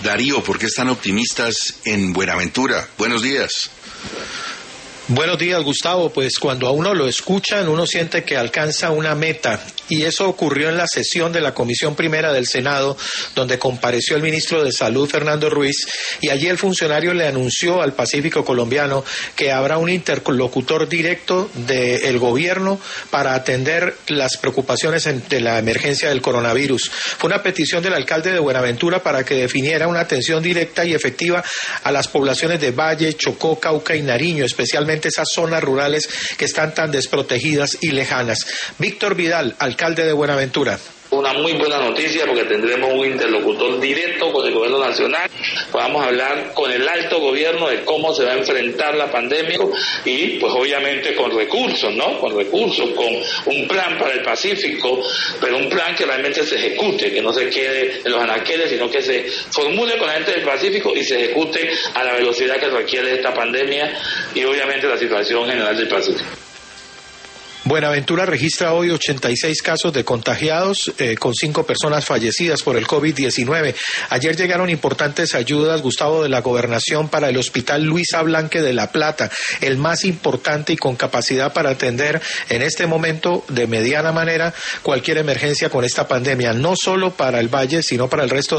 Darío, ¿por qué están optimistas en Buenaventura? Buenos días. Buenos días, Gustavo. Pues cuando a uno lo escuchan, uno siente que alcanza una meta. Y eso ocurrió en la sesión de la Comisión Primera del Senado, donde compareció el ministro de Salud, Fernando Ruiz, y allí el funcionario le anunció al Pacífico colombiano que habrá un interlocutor directo del gobierno para atender las preocupaciones de la emergencia del coronavirus. Fue una petición del alcalde de Buenaventura para que definiera una atención directa y efectiva a las poblaciones de Valle, Chocó, Cauca y Nariño, especialmente esas zonas rurales que están tan desprotegidas y lejanas. Víctor Vidal, alcalde de Buenaventura. Una muy buena noticia porque tendremos un interlocutor directo con el gobierno nacional, podamos hablar con el alto gobierno de cómo se va a enfrentar la pandemia y pues obviamente con recursos, ¿no? Con un plan para el Pacífico, pero un plan que realmente se ejecute, que no se quede en los anaqueles, sino que se formule con la gente del Pacífico y se ejecute a la velocidad que requiere esta pandemia y obviamente la situación general del Pacífico. Buenaventura registra hoy 86 casos de contagiados, con 5 personas fallecidas por el COVID-19. Ayer llegaron importantes ayudas, Gustavo, de la Gobernación para el Hospital Luisa Blanque de La Plata, el más importante y con capacidad para atender en este momento de mediana manera cualquier emergencia con esta pandemia, no solo para el Valle, sino para el resto